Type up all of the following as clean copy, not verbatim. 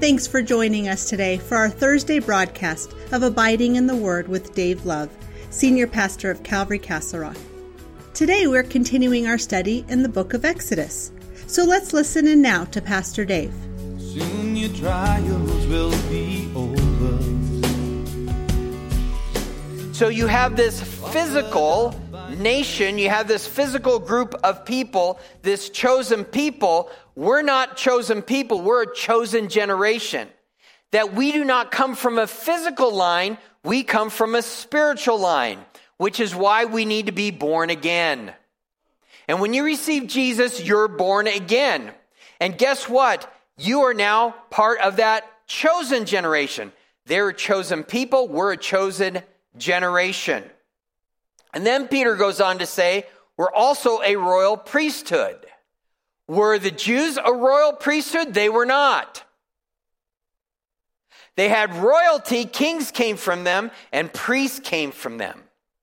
Thanks for joining us today for our Thursday broadcast of Abiding in the Word with Dave Love, Senior Pastor of Calvary Castle Rock. Today we're continuing our study in the book of Exodus. So let's listen in now to Pastor Dave. Soon your trials will be over. So you have this physical nation, you have this physical group of people, this chosen people. We're not chosen people, we're a chosen generation. That we do not come from a physical line, we come from a spiritual line, which is why we need to be born again. And when you receive Jesus, you're born again. And guess what? You are now part of that chosen generation. They're a chosen people, we're a chosen generation. And then Peter goes on to say, we're also a royal priesthood. Were the Jews a royal priesthood? They were not. They had royalty, kings came from them, and priests came from them.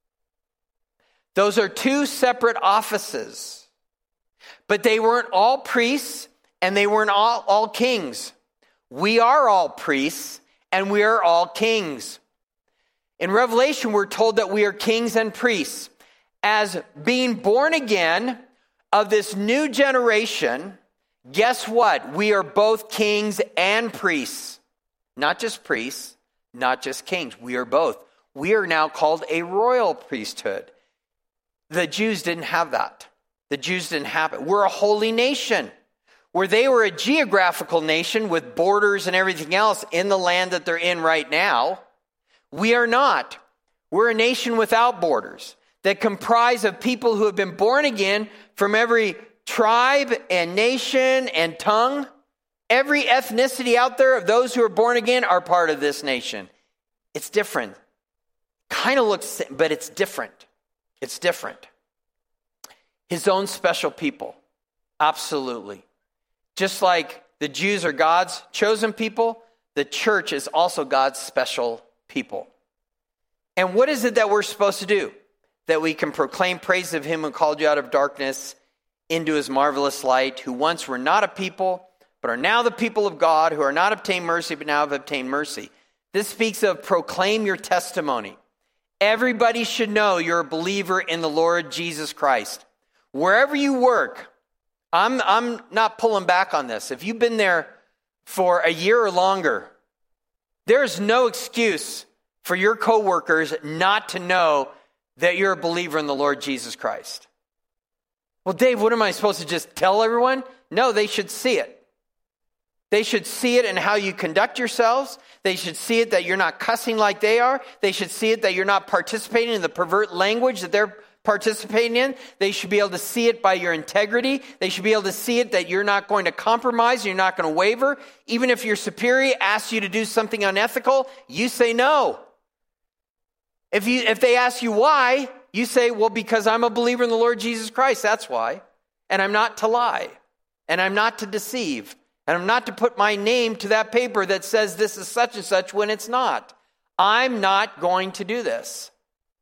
Those are two separate offices. But they weren't all priests, and they weren't all kings. We are all priests, and we are all kings. In Revelation, we're told that we are kings and priests. As being born again of this new generation, guess what? We are both kings and priests. Not just priests, not just kings. We are both. We are now called a royal priesthood. The Jews didn't have that. The Jews didn't have it. We're a holy nation. Where they were a geographical nation with borders and everything else in the land that they're in right now, we are not. We're a nation without borders that comprise of people who have been born again from every tribe and nation and tongue. Every ethnicity out there of those who are born again are part of this nation. It's different. Kind of looks, but it's different. It's different. His own special people. Absolutely. Just like the Jews are God's chosen people, the church is also God's special people. And what is it that we're supposed to do? That we can proclaim praise of him who called you out of darkness into his marvelous light, who once were not a people, but are now the people of God, who are not obtained mercy, but now have obtained mercy. This speaks of proclaim your testimony. Everybody should know you're a believer in the Lord Jesus Christ. Wherever you work, I'm not pulling back on this. If you've been there for a year or longer, there's no excuse for your coworkers not to know that you're a believer in the Lord Jesus Christ. Well, Dave, what am I supposed to just tell everyone? No, they should see it. They should see it in how you conduct yourselves. They should see it that you're not cussing like they are. They should see it that you're not participating in the pervert language that they're participating in. They should be able to see it by your integrity. They should be able to see it that you're not going to compromise, you're not going to waver. Even if your superior asks you to do something unethical, you say no. If they ask you why, you say, well, because I'm a believer in the Lord Jesus Christ, that's why. And I'm not to lie. And I'm not to deceive. And I'm not to put my name to that paper that says this is such and such when it's not. I'm not going to do this.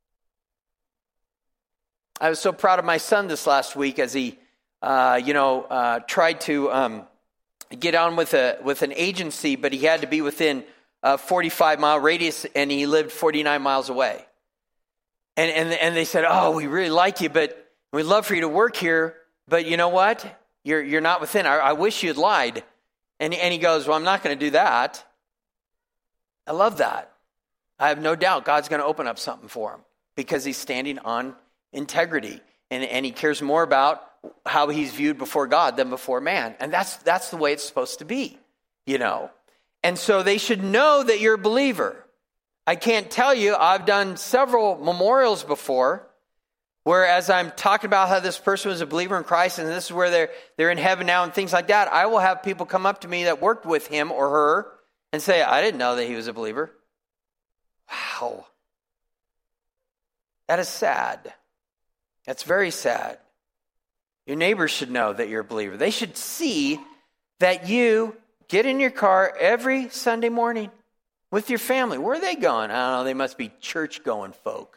I was so proud of my son this last week as he, tried to get on with an agency, but he had to be within a 45-mile radius, and he lived 49 miles away. And they said, oh, we really like you, but we'd love for you to work here, but you know what? You're not within. I wish you'd lied. And he goes, well, I'm not going to do that. I love that. I have no doubt God's going to open up something for him because he's standing on integrity, and he cares more about how he's viewed before God than before man. And that's the way it's supposed to be, you know. And so they should know that you're a believer. I can't tell you, I've done several memorials before where as I'm talking about how this person was a believer in Christ and this is where they're in heaven now and things like that, I will have people come up to me that worked with him or her and say, I didn't know that he was a believer. Wow. That is sad. That's very sad. Your neighbors should know that you're a believer. They should see that you get in your car every Sunday morning with your family. Where are they going? I don't know. They must be church-going folk.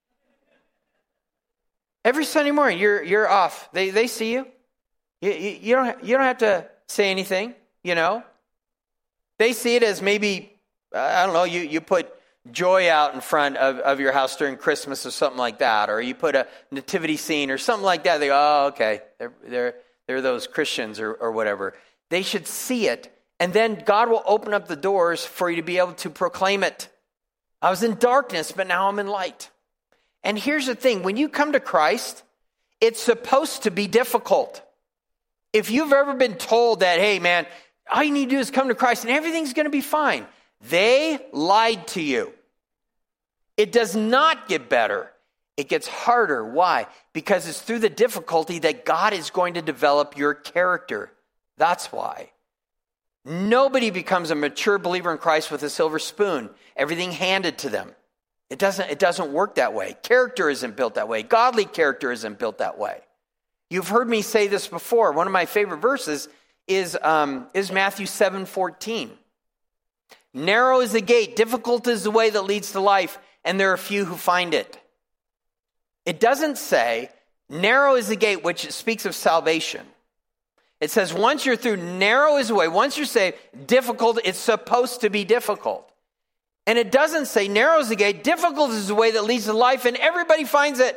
Every Sunday morning, you're off. They see you. You don't have to say anything, you know. They see it as maybe, I don't know, you put joy out in front of your house during Christmas or something like that, or you put a nativity scene or something like that. They go, oh, okay, they're those Christians or whatever. They should see it, and then God will open up the doors for you to be able to proclaim it. I was in darkness, but now I'm in light. And here's the thing, when you come to Christ, it's supposed to be difficult. If you've ever been told that, hey man, all you need to do is come to Christ and everything's going to be fine, they lied to you. It does not get better. It gets harder. Why? Because it's through the difficulty that God is going to develop your character. That's why. Nobody becomes a mature believer in Christ with a silver spoon, everything handed to them. It doesn't work that way. Character isn't built that way. Godly character isn't built that way. You've heard me say this before. One of my favorite verses is Matthew 7:14. Narrow is the gate, difficult is the way that leads to life, and there are few who find it. It doesn't say narrow is the gate, which speaks of salvation. It says once you're through, narrow is the way. Once you're saved, difficult, it's supposed to be difficult. And it doesn't say narrow is the gate, difficult is the way that leads to life, and everybody finds it.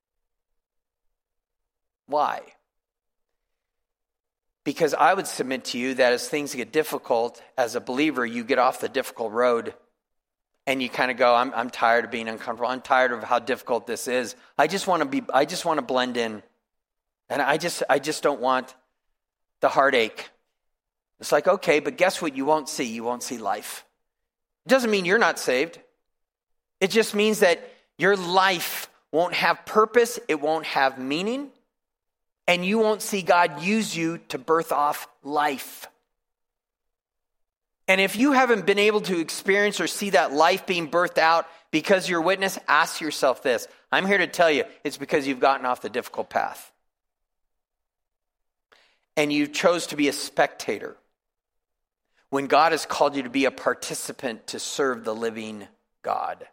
Why? Because I would submit to you that as things get difficult, as a believer, you get off the difficult road and you kind of go, I'm tired of being uncomfortable. I'm tired of how difficult this is. I just want to blend in. And I just don't want the heartache. It's like, okay, but guess what you won't see? You won't see life. It doesn't mean you're not saved. It just means that your life won't have purpose. It won't have meaning. And you won't see God use you to birth off life. And if you haven't been able to experience or see that life being birthed out because you're a witness, ask yourself this. I'm here to tell you, it's because you've gotten off the difficult path. And you chose to be a spectator when God has called you to be a participant to serve the living God.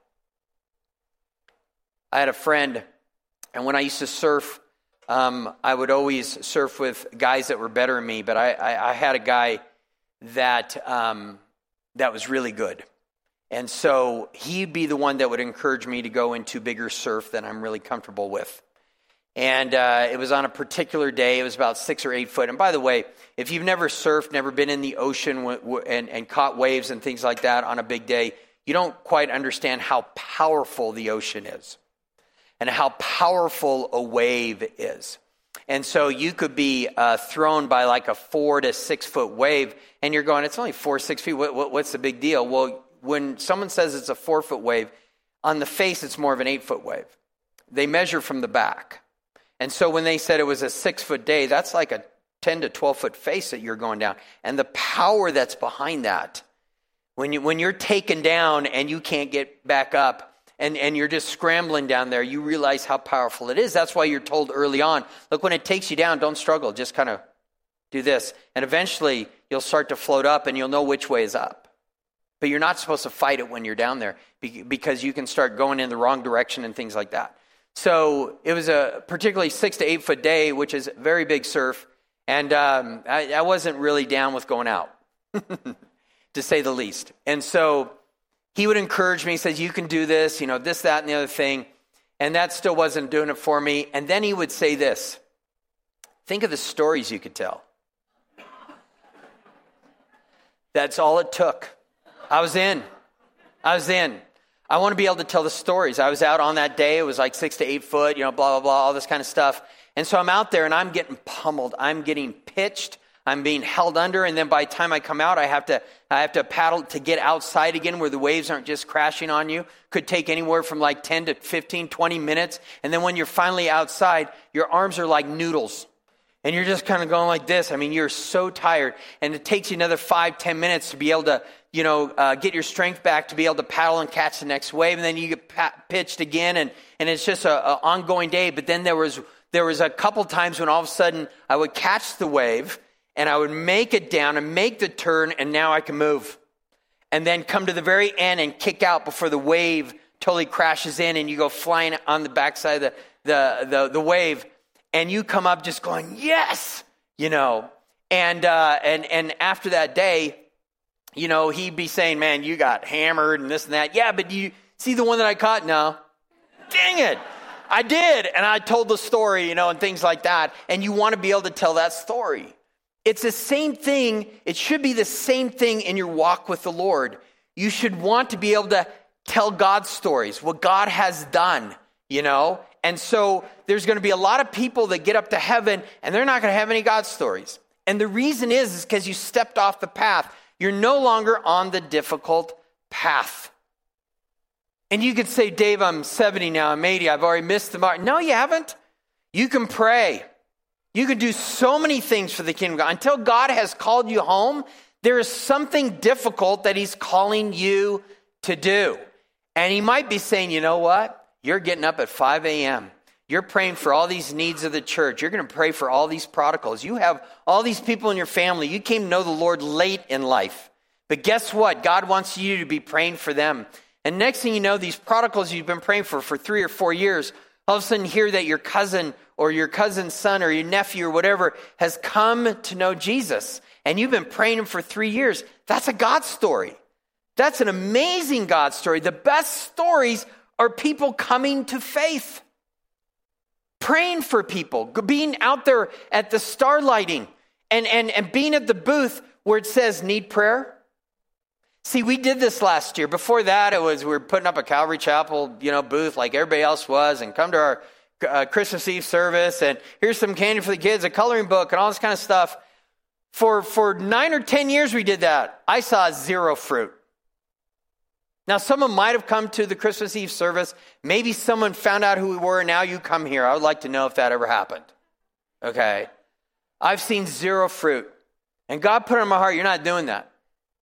I had a friend, and when I used to surf, I would always surf with guys that were better than me, but I had a guy that was really good. And so he'd be the one that would encourage me to go into bigger surf than I'm really comfortable with. And it was on a particular day. It was about 6 or 8 foot. And by the way, if you've never surfed, never been in the ocean and caught waves and things like that on a big day, you don't quite understand how powerful the ocean is and how powerful a wave is. And so you could be thrown by like a 4 to 6 foot wave, and you're going, it's only 4 or 6 feet. What's the big deal? Well, when someone says it's a 4 foot wave, on the face it's more of an 8 foot wave. They measure from the back. And so when they said it was a 6 foot day, that's like a 10 to 12 foot face that you're going down. And the power that's behind that, when you're taken down and you can't get back up, and you're just scrambling down there, you realize how powerful it is. That's why you're told early on, look, when it takes you down, don't struggle. Just kind of do this. And eventually, you'll start to float up, and you'll know which way is up. But you're not supposed to fight it when you're down there, because you can start going in the wrong direction and things like that. So it was a particularly 6 to 8 foot day, which is very big surf. And I wasn't really down with going out, to say the least. And so he would encourage me. He says, you can do this, this, that, and the other thing. And that still wasn't doing it for me. And then he would say this, think of the stories you could tell. That's all it took. I was in. I want to be able to tell the stories. I was out on that day. It was like 6 to 8 foot, blah, blah, blah, all this kind of stuff. And so I'm out there and I'm getting pummeled. I'm getting pitched. I'm being held under. And then by the time I come out, I have to paddle to get outside again where the waves aren't just crashing on you. Could take anywhere from like 10 to 15, 20 minutes. And then when you're finally outside, your arms are like noodles. And you're just kind of going like this. I mean, you're so tired. And it takes you another 5, 10 minutes to be able to, get your strength back to be able to paddle and catch the next wave. And then you get pitched again. And it's just an ongoing day. But then there was a couple times when all of a sudden I would catch the wave and I would make it down and make the turn. And now I can move. And then come to the very end and kick out before the wave totally crashes in. And you go flying on the backside of the wave. And you come up just going, yes, And after that day, he'd be saying, man, you got hammered and this and that. Yeah, but you see the one that I caught? No. Dang it. I did. And I told the story, and things like that. And you want to be able to tell that story. It's the same thing. It should be the same thing in your walk with the Lord. You should want to be able to tell God's stories, what God has done, And so there's going to be a lot of people that get up to heaven and they're not going to have any God stories. And the reason is because you stepped off the path. You're no longer on the difficult path. And you could say, Dave, I'm 70 now, I'm 80, I've already missed the mark. No, you haven't. You can pray. You can do so many things for the kingdom of God. Until God has called you home, there is something difficult that he's calling you to do. And he might be saying, you know what? You're getting up at 5 a.m. You're praying for all these needs of the church. You're going to pray for all these prodigals. You have all these people in your family. You came to know the Lord late in life. But guess what? God wants you to be praying for them. And next thing you know, these prodigals you've been praying for 3 or 4 years, all of a sudden hear that your cousin or your cousin's son or your nephew or whatever has come to know Jesus. And you've been praying him for 3 years. That's a God story. That's an amazing God story. The best stories are people coming to faith. Praying for people. Being out there at the starlighting and being at the booth where it says, need prayer. See, we did this last year. Before that, we were putting up a Calvary Chapel, booth like everybody else was, and come to our Christmas Eve service, and here's some candy for the kids, a coloring book, and all this kind of stuff. For 9 or 10 years we did that. I saw zero fruit. Now, someone might have come to the Christmas Eve service. Maybe someone found out who we were, and now you come here. I would like to know if that ever happened. Okay? I've seen zero fruit. And God put it in my heart, you're not doing that.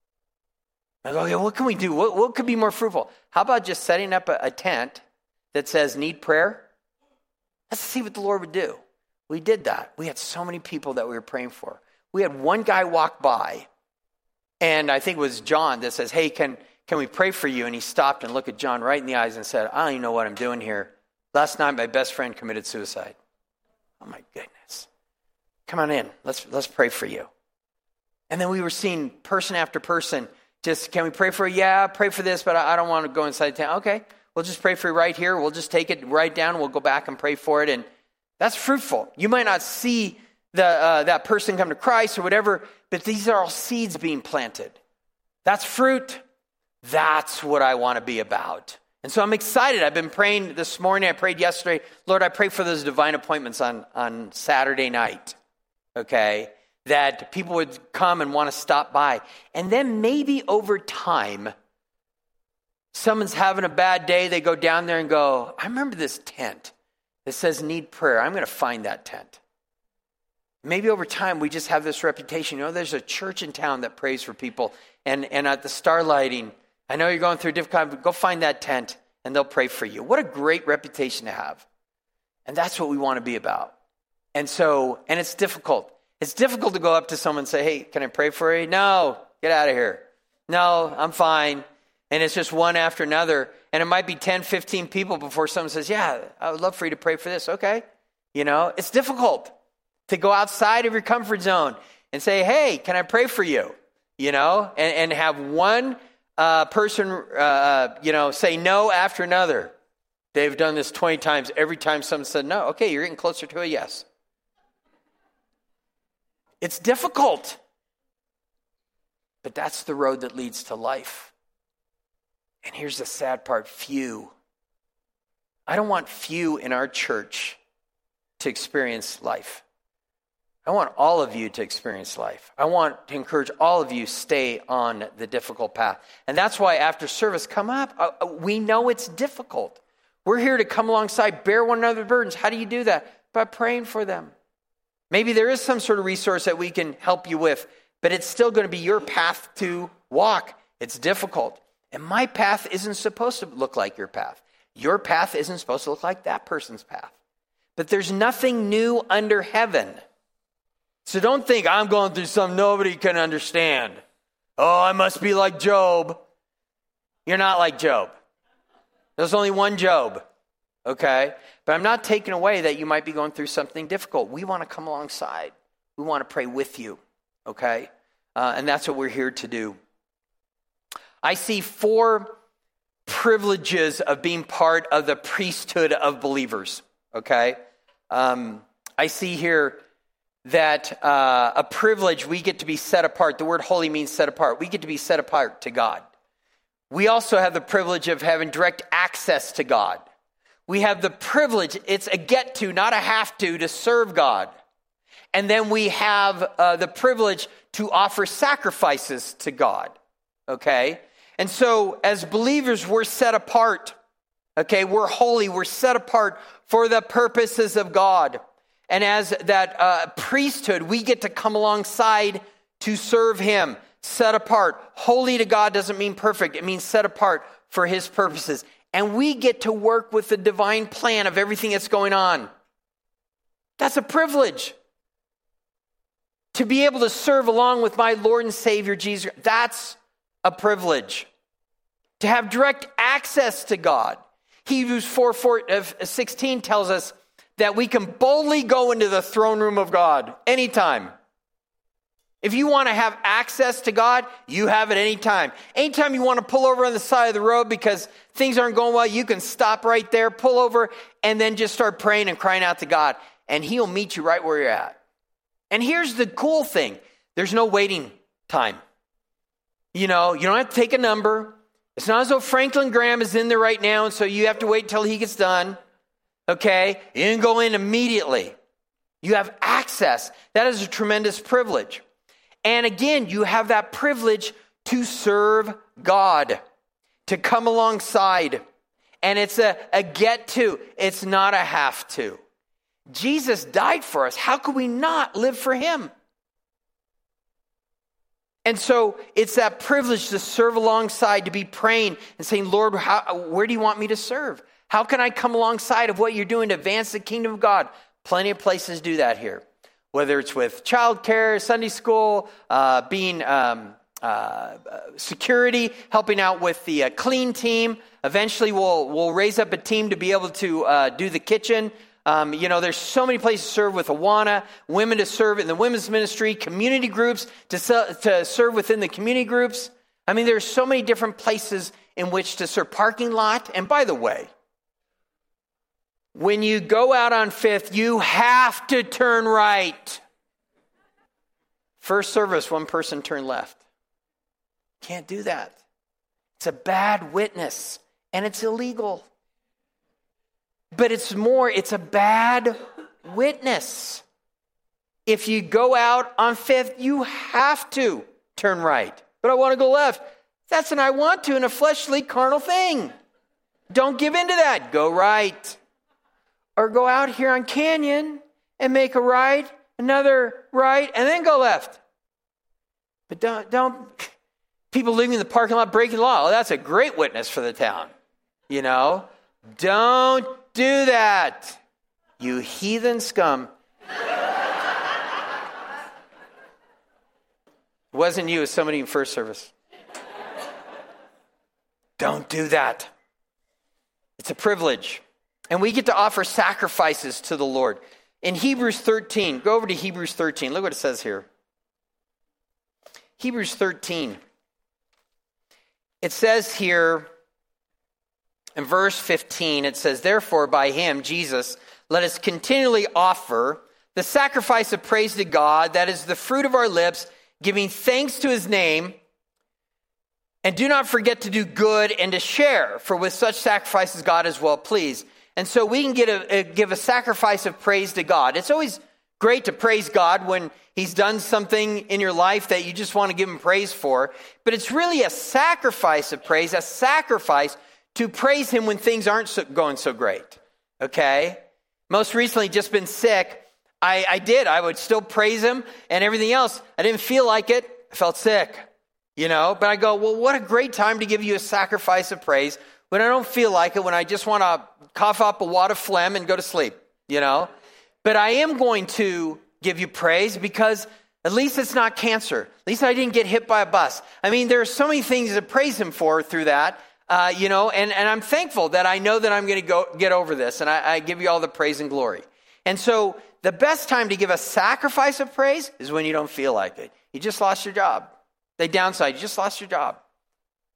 I go, okay, what can we do? What could be more fruitful? How about just setting up a tent that says, need prayer? Let's see what the Lord would do. We did that. We had so many people that we were praying for. We had one guy walk by, and I think it was John that says, hey, can we pray for you? And he stopped and looked at John right in the eyes and said, I don't even know what I'm doing here. Last night, my best friend committed suicide. Oh, my goodness. Come on in. Let's pray for you. And then we were seeing person after person. Just, can we pray for you? Yeah, pray for this, but I don't want to go inside town. Okay, we'll just pray for you right here. We'll just take it right down. We'll go back and pray for it. And that's fruitful. You might not see that person come to Christ or whatever, but these are all seeds being planted. That's fruit. That's what I want to be about. And so I'm excited. I've been praying this morning. I prayed yesterday. Lord, I pray for those divine appointments on Saturday night. Okay? That people would come and want to stop by. And then maybe over time, someone's having a bad day. They go down there and go, I remember this tent that says need prayer. I'm going to find that tent. Maybe over time, we just have this reputation. There's a church in town that prays for people. And at the starlighting, I know you're going through a difficult time, but go find that tent and they'll pray for you. What a great reputation to have. And that's what we want to be about. And it's difficult. It's difficult to go up to someone and say, hey, can I pray for you? No, get out of here. No, I'm fine. And it's just one after another. And it might be 10, 15 people before someone says, yeah, I would love for you to pray for this. Okay. It's difficult to go outside of your comfort zone and say, hey, can I pray for you? And have one person, say no after another. They've done this 20 times. Every time someone said no, okay, you're getting closer to a yes. It's difficult. But that's the road that leads to life. And here's the sad part, few. I don't want few in our church to experience life. I want all of you to experience life. I want to encourage all of you stay on the difficult path. And that's why after service, come up. We know it's difficult. We're here to come alongside, bear one another's burdens. How do you do that? By praying for them. Maybe there is some sort of resource that we can help you with, but it's still going to be your path to walk. It's difficult. And my path isn't supposed to look like your path. Your path isn't supposed to look like that person's path. But there's nothing new under heaven. So don't think I'm going through something nobody can understand. Oh, I must be like Job. You're not like Job. There's only one Job. Okay? But I'm not taking away that you might be going through something difficult. We want to come alongside. We want to pray with you. Okay? And that's what we're here to do. I see 4 privileges of being part of the priesthood of believers, okay? I see here that a privilege, we get to be set apart. The word holy means set apart. We get to be set apart to God. We also have the privilege of having direct access to God. We have the privilege, it's a get to, not a have to serve God. And then we have the privilege to offer sacrifices to God, okay? And so as believers, we're set apart, okay? We're holy, we're set apart for the purposes of God. And as that priesthood, we get to come alongside to serve him, set apart. Holy to God doesn't mean perfect. It means set apart for his purposes. And we get to work with the divine plan of everything that's going on. That's a privilege. To be able to serve along with my Lord and Savior, Jesus, that's a privilege. To have direct access to God. Hebrews 4:16 tells us that we can boldly go into the throne room of God anytime. If you want to have access to God, you have it anytime. Anytime you want to pull over on the side of the road because things aren't going well, you can stop right there, pull over, and then just start praying and crying out to God. And he'll meet you right where you're at. And here's the cool thing. There's no waiting time. You know, you don't have to take a number. It's not as though Franklin Graham is in there right now, and so you have to wait until he gets done. Okay? You can go in immediately. You have access. That is a tremendous privilege. And again, you have that privilege to serve God, to come alongside. And it's a get to. It's not a have to. Jesus died for us. How could we not live for him? And so it's that privilege to serve alongside, to be praying and saying, Lord, where do you want me to serve? How can I come alongside of what you're doing to advance the kingdom of God? Plenty of places do that here. Whether it's with childcare, Sunday school, being security, helping out with the clean team. Eventually we'll raise up a team to be able to do the kitchen. There's so many places to serve with Awana, women to serve in the women's ministry, community groups to serve within the community groups. I mean, there's so many different places in which to serve. Parking lot. And by the way, when you go out on 5th, you have to turn right. First service, one person turned left. Can't do that. It's a bad witness, and it's illegal. But it's a bad witness. If you go out on 5th, you have to turn right. But I want to go left. That's an I want to in a fleshly, carnal thing. Don't give in to that. Go right. Or go out here on Canyon and make a right, another right, and then go left. But don't people leaving the parking lot breaking the law. Oh, that's a great witness for the town. You know, don't do that, you heathen scum. It wasn't you, it was somebody in first service. Don't do that. It's a privilege. And we get to offer sacrifices to the Lord. In Hebrews 13, go over to Hebrews 13. Look what it says here. Hebrews 13. It says here in verse 15, it says, therefore by him, Jesus, let us continually offer the sacrifice of praise to God, that is the fruit of our lips, giving thanks to his name. And do not forget to do good and to share, for with such sacrifices God is well pleased. And so we can give a sacrifice of praise to God. It's always great to praise God when he's done something in your life that you just want to give him praise for. But it's really a sacrifice of praise, a sacrifice to praise him when things aren't going so great. Okay? Most recently, just been sick. I would still praise him and everything else. I didn't feel like it. I felt sick. But I go, well, what a great time to give you a sacrifice of praise when I don't feel like it, when I just want to cough up a wad of phlegm and go to sleep, But I am going to give you praise because at least it's not cancer. At least I didn't get hit by a bus. I mean, there are so many things to praise him for through that, and I'm thankful that I know that I'm going to get over this, and I give you all the praise and glory. And so the best time to give a sacrifice of praise is when you don't feel like it. You just lost your job. The downside, you just lost your job.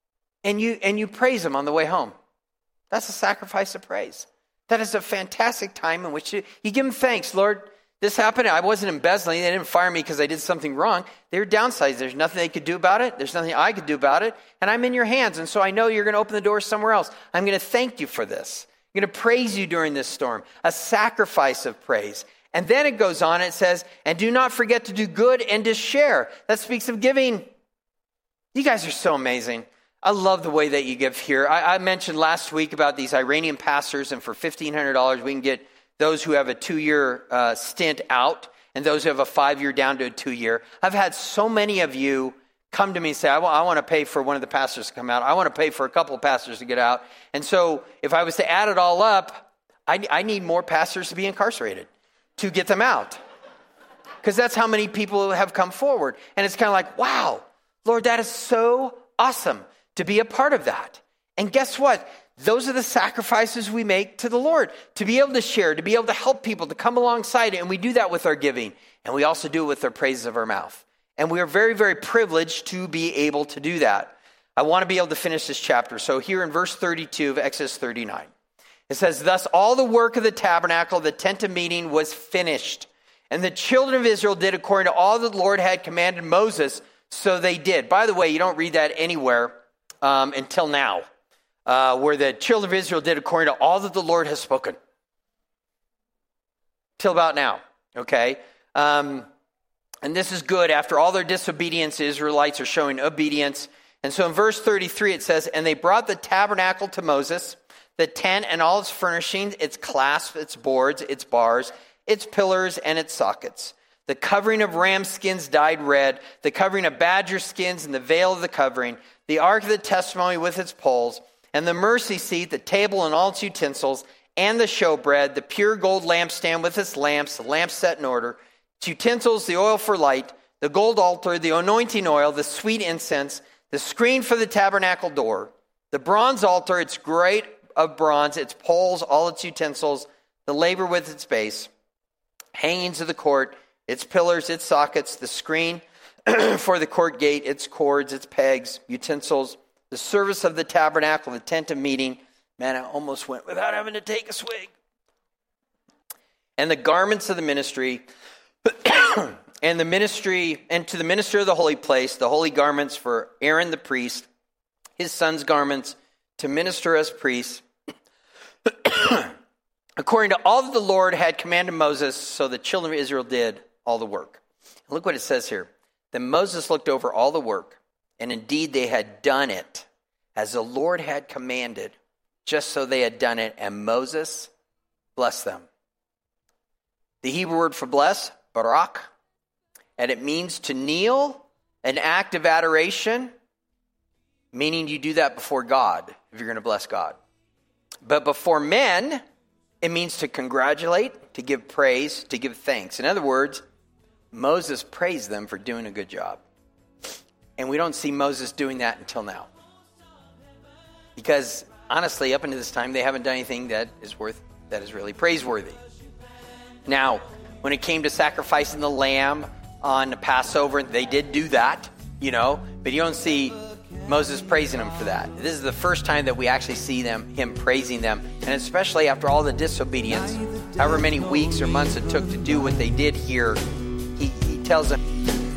and you praise him on the way home. That's a sacrifice of praise. That is a fantastic time in which you give him thanks. Lord, this happened. I wasn't embezzling. They didn't fire me because I did something wrong. They were downsized. There's nothing they could do about it. There's nothing I could do about it. And I'm in your hands. And so I know you're going to open the door somewhere else. I'm going to thank you for this. I'm going to praise you during this storm. A sacrifice of praise. And then it goes on. It says, and do not forget to do good and to share. That speaks of giving. You guys are so amazing. I love the way that you give here. I mentioned last week about these Iranian pastors, and for $1,500, we can get those who have a 2-year stint out, and those who have a 5-year down to a 2-year. I've had so many of you come to me and say, I want to pay for one of the pastors to come out. I want to pay for a couple of pastors to get out. And so if I was to add it all up, I need more pastors to be incarcerated to get them out. Because that's how many people have come forward. And it's kind of like, wow, Lord, that is so awesome to be a part of that. And guess what? Those are the sacrifices we make to the Lord, to be able to share, to be able to help people, to come alongside it. And we do that with our giving. And we also do it with our praises of our mouth. And we are very, very privileged to be able to do that. I want to be able to finish this chapter. So here in verse 32 of Exodus 39, it says, thus all the work of the tabernacle, the tent of meeting, was finished. And the children of Israel did according to all that the Lord had commanded Moses, so they did. By the way, you don't read that anywhere until now, where the children of Israel did according to all that the Lord has spoken. Till about now, okay? And this is good. After all their disobedience, the Israelites are showing obedience. And so in verse 33, it says, and they brought the tabernacle to Moses, the tent and all its furnishings, its clasps, its boards, its bars, its pillars, and its sockets. The covering of ram skins dyed red, the covering of badger skins and the veil of the covering, the ark of the testimony with its poles, and the mercy seat, the table and all its utensils, and the showbread, the pure gold lampstand with its lamps, the lamps set in order, its utensils, the oil for light, the gold altar, the anointing oil, the sweet incense, the screen for the tabernacle door, the bronze altar, its grate of bronze, its poles, all its utensils, the laver with its base, hangings of the court, its pillars, its sockets, the screen for the court gate, its cords, its pegs, utensils, the service of the tabernacle, the tent of meeting. Man, I almost went without having to take a swig. And the garments of the ministry, and the ministry, and to the minister of the holy place, the holy garments for Aaron the priest, his son's garments to minister as priests, according to all that the Lord had commanded Moses, so the children of Israel did all the work. And look what it says here. Then Moses looked over all the work, and indeed they had done it as the Lord had commanded, just so they had done it, and Moses blessed them. The Hebrew word for bless, barak, and it means to kneel, an act of adoration, meaning you do that before God, if you're going to bless God. But before men, it means to congratulate, to give praise, to give thanks. In other words, Moses praised them for doing a good job. And we don't see Moses doing that until now. Because honestly, up until this time, they haven't done anything that is really praiseworthy. Now, when it came to sacrificing the lamb on the Passover, they did do that, but you don't see Moses praising them for that. This is the first time that we actually see him praising them, and especially after all the disobedience, however many weeks or months it took to do what they did here, he tells them,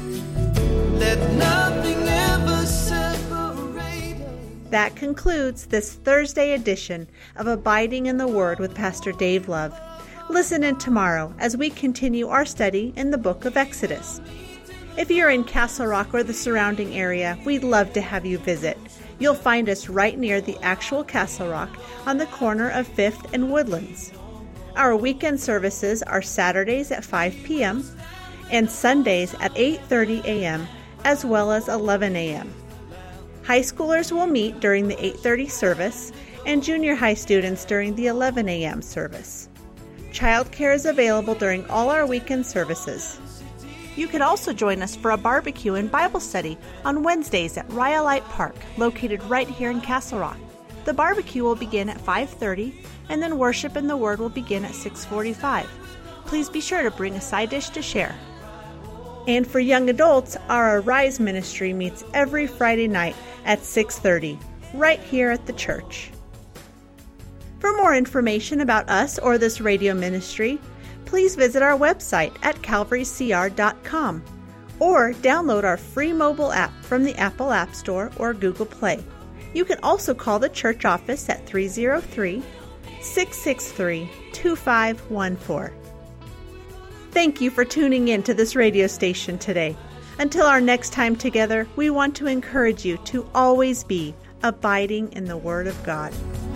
let nothing ever separate. That concludes this Thursday edition of Abiding in the Word with Pastor Dave Love. Listen in tomorrow as we continue our study in the book of Exodus. If you're in Castle Rock or the surrounding area, we'd love to have you visit. You'll find us right near the actual Castle Rock on the corner of 5th and Woodlands. Our weekend services are Saturdays at 5 p.m. and Sundays at 8:30 a.m. as well as 11 a.m. High schoolers will meet during the 8:30 service and junior high students during the 11 a.m. service. Childcare is available during all our weekend services. You can also join us for a barbecue and Bible study on Wednesdays at Rhyolite Park, located right here in Castle Rock. The barbecue will begin at 5:30, and then worship and the Word will begin at 6:45. Please be sure to bring a side dish to share. And for young adults, our Arise ministry meets every Friday night at 6:30. right here at the church. For more information about us or this radio ministry, please visit our website at calvarycr.com or download our free mobile app from the Apple App Store or Google Play. You can also call the church office at 303-663-2514. Thank you for tuning in to this radio station today. Until our next time together, we want to encourage you to always be abiding in the Word of God.